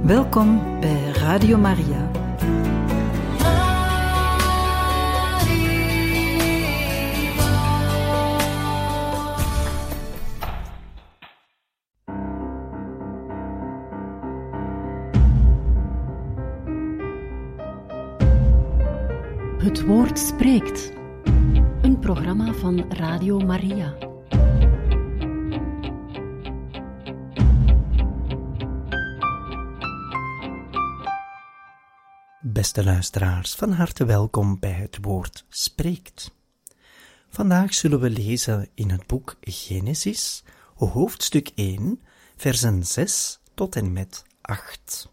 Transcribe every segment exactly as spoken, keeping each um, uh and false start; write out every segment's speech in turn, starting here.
Welkom bij Radio Maria. Het woord spreekt. Een programma van Radio Maria. Beste luisteraars, van harte welkom bij het woord spreekt. Vandaag zullen we lezen in het boek Genesis, hoofdstuk één, versen zes tot en met acht.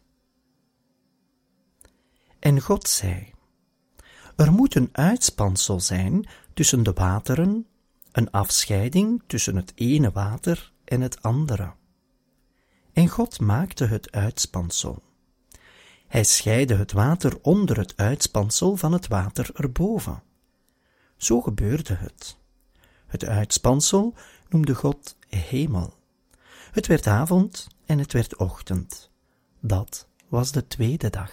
En God zei: er moet een uitspansel zijn tussen de wateren, een afscheiding tussen het ene water en het andere. En God maakte het uitspansel. Hij scheidde het water onder het uitspansel van het water erboven. Zo gebeurde het. Het uitspansel noemde God hemel. Het werd avond en het werd ochtend. Dat was de tweede dag.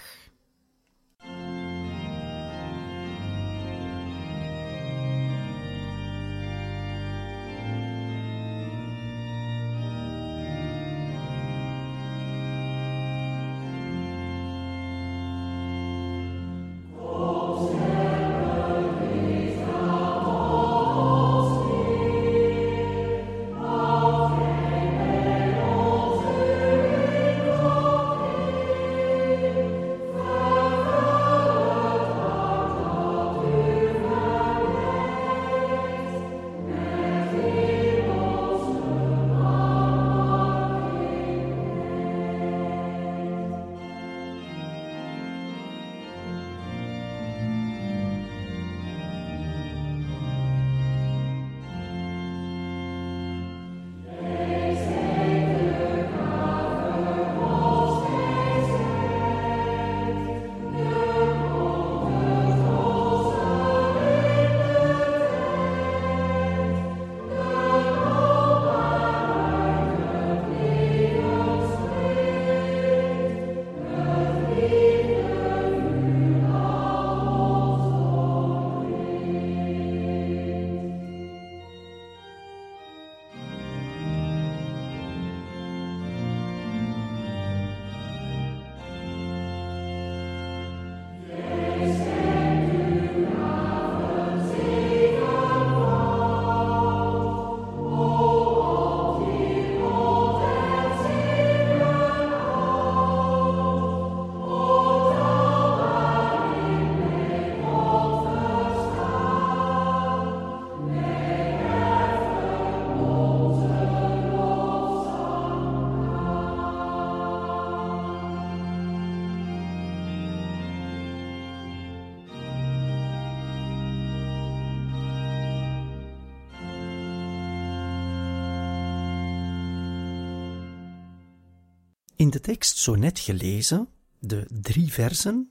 In de tekst zo net gelezen, de drie versen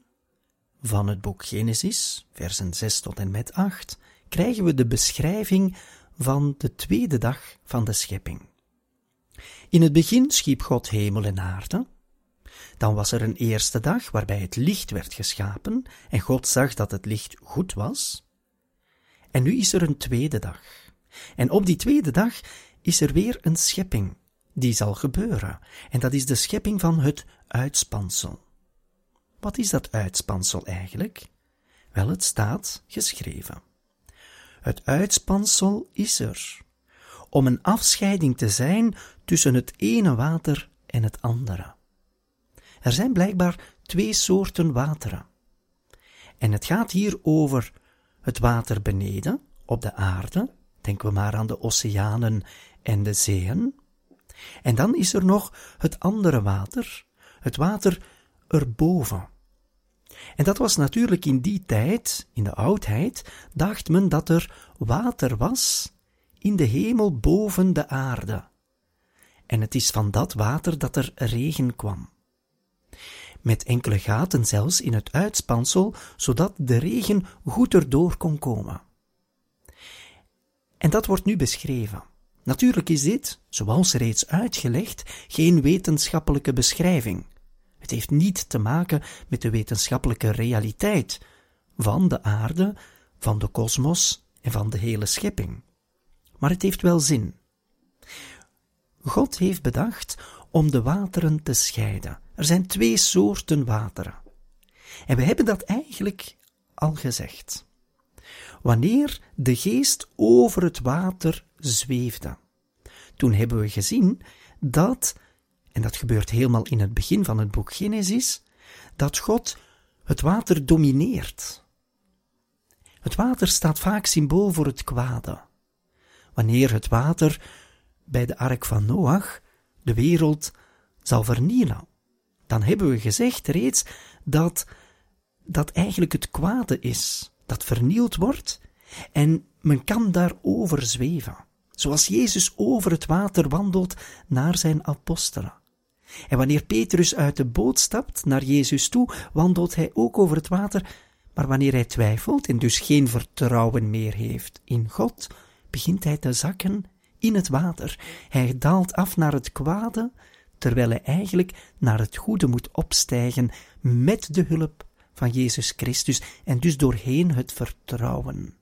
van het boek Genesis, versen zes tot en met acht, krijgen we de beschrijving van de tweede dag van de schepping. In het begin schiep God hemel en aarde. Dan was er een eerste dag waarbij het licht werd geschapen en God zag dat het licht goed was. En nu is er een tweede dag. En op die tweede dag is er weer een schepping die zal gebeuren. En dat is de schepping van het uitspansel. Wat is dat uitspansel eigenlijk? Wel, het staat geschreven. Het uitspansel is er, om een afscheiding te zijn tussen het ene water en het andere. Er zijn blijkbaar twee soorten wateren. En het gaat hier over het water beneden, op de aarde. Denken we maar aan de oceanen en de zeeën. En dan is er nog het andere water, het water erboven. En dat was natuurlijk in die tijd, in de oudheid, dacht men dat er water was in de hemel boven de aarde. En het is van dat water dat er regen kwam. Met enkele gaten zelfs in het uitspansel, zodat de regen goed erdoor kon komen. En dat wordt nu beschreven. Natuurlijk is dit, zoals reeds uitgelegd, geen wetenschappelijke beschrijving. Het heeft niet te maken met de wetenschappelijke realiteit van de aarde, van de kosmos en van de hele schepping. Maar het heeft wel zin. God heeft bedacht om de wateren te scheiden. Er zijn twee soorten wateren. En we hebben dat eigenlijk al gezegd. Wanneer de geest over het water zweefde, toen hebben we gezien dat, en dat gebeurt helemaal in het begin van het boek Genesis, dat God het water domineert. Het water staat vaak symbool voor het kwade. Wanneer het water bij de ark van Noach de wereld zal vernielen, dan hebben we gezegd reeds dat dat eigenlijk het kwade is, dat vernield wordt, en men kan daarover zweven, zoals Jezus over het water wandelt naar zijn apostelen. En wanneer Petrus uit de boot stapt naar Jezus toe, wandelt hij ook over het water, maar wanneer hij twijfelt en dus geen vertrouwen meer heeft in God, begint hij te zakken in het water. Hij daalt af naar het kwade, terwijl hij eigenlijk naar het goede moet opstijgen met de hulp van Jezus Christus en dus doorheen het vertrouwen.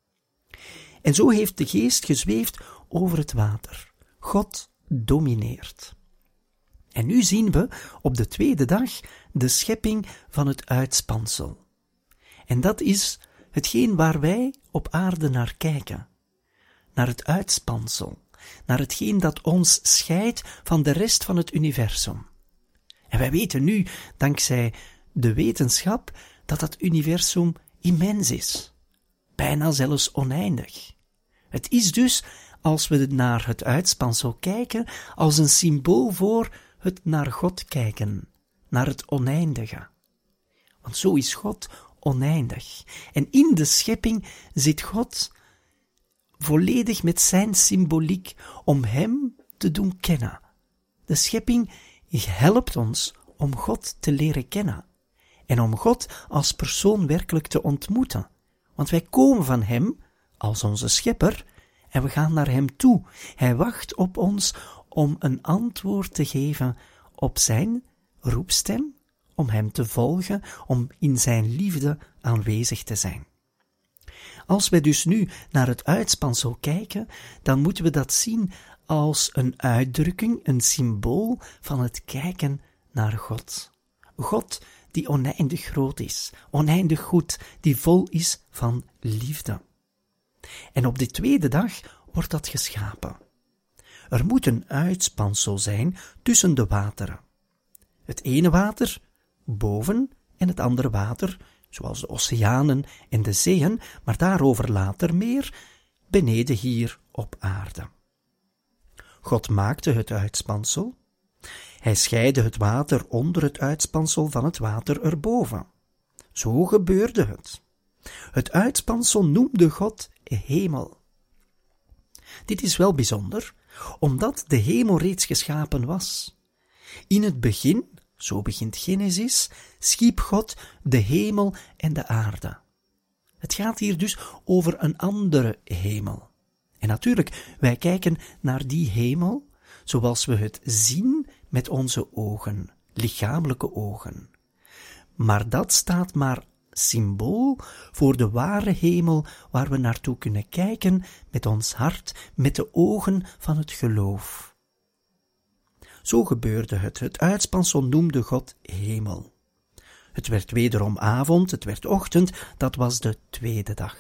En zo heeft de geest gezweefd over het water. God domineert. En nu zien we op de tweede dag de schepping van het uitspansel. En dat is hetgeen waar wij op aarde naar kijken. Naar het uitspansel. Naar hetgeen dat ons scheidt van de rest van het universum. En wij weten nu, dankzij de wetenschap, dat dat universum immens is. Bijna zelfs oneindig. Het is dus, als we naar het uitspansel kijken, als een symbool voor het naar God kijken, naar het oneindige. Want zo is God oneindig. En in de schepping zit God volledig met zijn symboliek om hem te doen kennen. De schepping helpt ons om God te leren kennen en om God als persoon werkelijk te ontmoeten. Want wij komen van hem als onze schepper en we gaan naar hem toe. Hij wacht op ons om een antwoord te geven op zijn roepstem, om hem te volgen, om in zijn liefde aanwezig te zijn. Als wij dus nu naar het uitspansel kijken, dan moeten we dat zien als een uitdrukking, een symbool van het kijken naar God. God die oneindig groot is, oneindig goed, die vol is van liefde. En op de tweede dag wordt dat geschapen. Er moet een uitspansel zijn tussen de wateren. Het ene water boven en het andere water, zoals de oceanen en de zeeën, maar daarover later meer, beneden hier op aarde. God maakte het uitspansel. Hij scheidde het water onder het uitspansel van het water erboven. Zo gebeurde het. Het uitspansel noemde God hemel. Dit is wel bijzonder, omdat de hemel reeds geschapen was. In het begin, zo begint Genesis, schiep God de hemel en de aarde. Het gaat hier dus over een andere hemel. En natuurlijk, wij kijken naar die hemel zoals we het zien met onze ogen, lichamelijke ogen. Maar dat staat maar symbool voor de ware hemel waar we naartoe kunnen kijken met ons hart, met de ogen van het geloof. Zo gebeurde het. Het uitspansel noemde God hemel. Het werd wederom avond, het werd ochtend, dat was de tweede dag.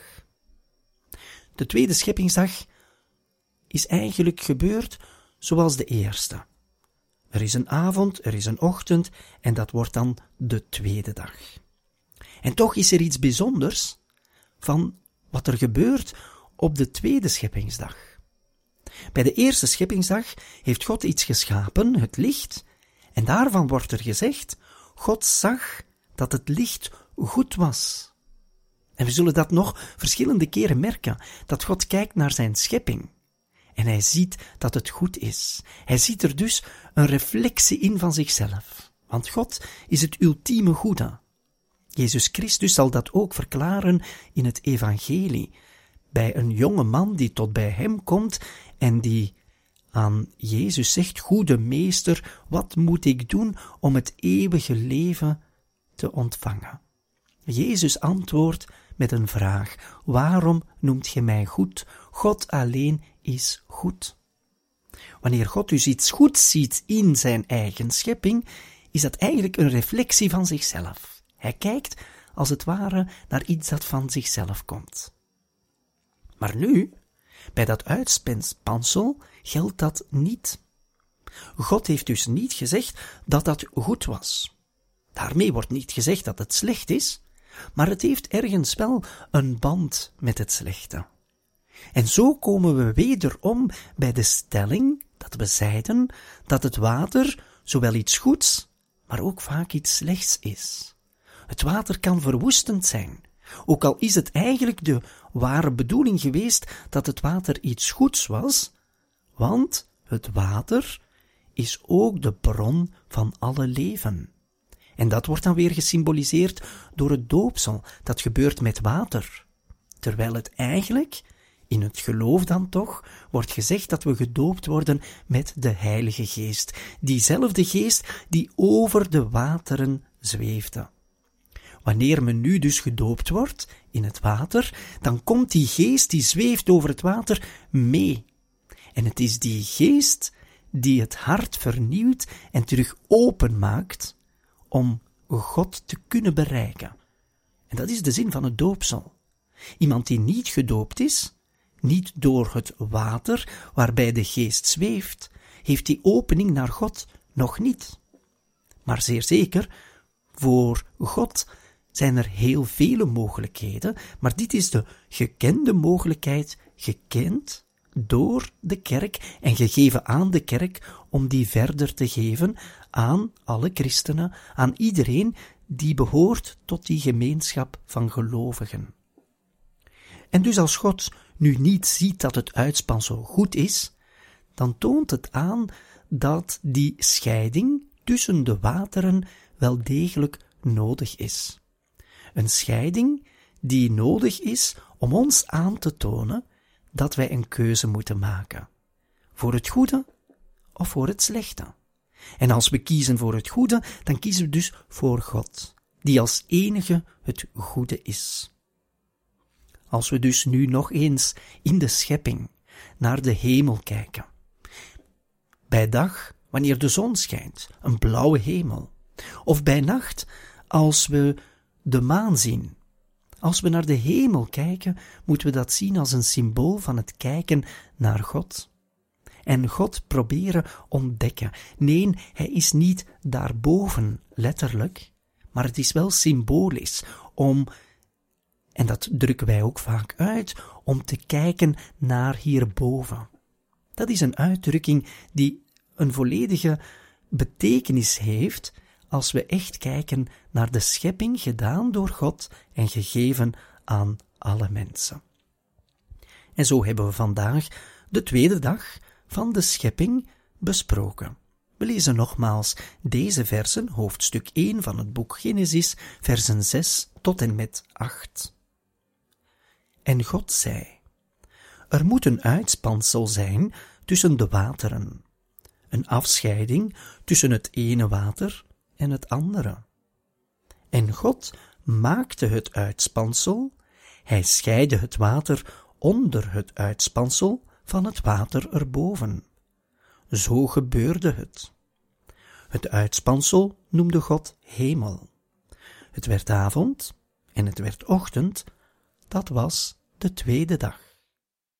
De tweede scheppingsdag is eigenlijk gebeurd zoals de eerste. Er is een avond, er is een ochtend en dat wordt dan de tweede dag. En toch is er iets bijzonders van wat er gebeurt op de tweede scheppingsdag. Bij de eerste scheppingsdag heeft God iets geschapen, het licht, en daarvan wordt er gezegd, God zag dat het licht goed was. En we zullen dat nog verschillende keren merken, dat God kijkt naar zijn schepping. En hij ziet dat het goed is. Hij ziet er dus een reflectie in van zichzelf. Want God is het ultieme goede. Jezus Christus zal dat ook verklaren in het evangelie. Bij een jonge man die tot bij hem komt en die aan Jezus zegt: Goede meester, wat moet ik doen om het eeuwige leven te ontvangen? Jezus antwoordt met een vraag: waarom noemt ge mij goed? God alleen is goed. Wanneer God dus iets goeds ziet in zijn eigen schepping, is dat eigenlijk een reflectie van zichzelf. Hij kijkt als het ware naar iets dat van zichzelf komt. Maar nu, bij dat uitspansel, geldt dat niet. God heeft dus niet gezegd dat dat goed was. Daarmee wordt niet gezegd dat het slecht is, maar het heeft ergens wel een band met het slechte. En zo komen we wederom bij de stelling dat we zeiden dat het water zowel iets goeds, maar ook vaak iets slechts is. Het water kan verwoestend zijn, ook al is het eigenlijk de ware bedoeling geweest dat het water iets goeds was, want het water is ook de bron van alle leven. En dat wordt dan weer gesymboliseerd door het doopsel, dat gebeurt met water. Terwijl het eigenlijk, in het geloof dan toch, wordt gezegd dat we gedoopt worden met de Heilige Geest. Diezelfde Geest die over de wateren zweefde. Wanneer men nu dus gedoopt wordt in het water, dan komt die Geest die zweeft over het water mee. En het is die Geest die het hart vernieuwt en terug openmaakt om God te kunnen bereiken. En dat is de zin van het doopsel. Iemand die niet gedoopt is, niet door het water waarbij de Geest zweeft, heeft die opening naar God nog niet. Maar zeer zeker, voor God zijn er heel vele mogelijkheden, maar dit is de gekende mogelijkheid, gekend door de kerk en gegeven aan de kerk om die verder te geven aan alle christenen, aan iedereen die behoort tot die gemeenschap van gelovigen. En dus als God nu niet ziet dat het uitspansel goed is, dan toont het aan dat die scheiding tussen de wateren wel degelijk nodig is. Een scheiding die nodig is om ons aan te tonen dat wij een keuze moeten maken. Voor het goede of voor het slechte. En als we kiezen voor het goede, dan kiezen we dus voor God, die als enige het goede is. Als we dus nu nog eens in de schepping naar de hemel kijken. Bij dag, wanneer de zon schijnt, een blauwe hemel. Of bij nacht, als we de maan zien. Als we naar de hemel kijken, moeten we dat zien als een symbool van het kijken naar God. En God proberen ontdekken. Nee, hij is niet daarboven, letterlijk, maar het is wel symbolisch om, en dat drukken wij ook vaak uit, om te kijken naar hierboven. Dat is een uitdrukking die een volledige betekenis heeft als we echt kijken naar de schepping gedaan door God en gegeven aan alle mensen. En zo hebben we vandaag de tweede dag van de schepping besproken. We lezen nogmaals deze versen, hoofdstuk één van het boek Genesis, versen zes tot en met acht. En God zei: er moet een uitspansel zijn tussen de wateren, een afscheiding tussen het ene water en het andere. En God maakte het uitspansel, hij scheidde het water onder het uitspansel van het water erboven. Zo gebeurde het. Het uitspansel noemde God hemel. Het werd avond en het werd ochtend, dat was de tweede dag.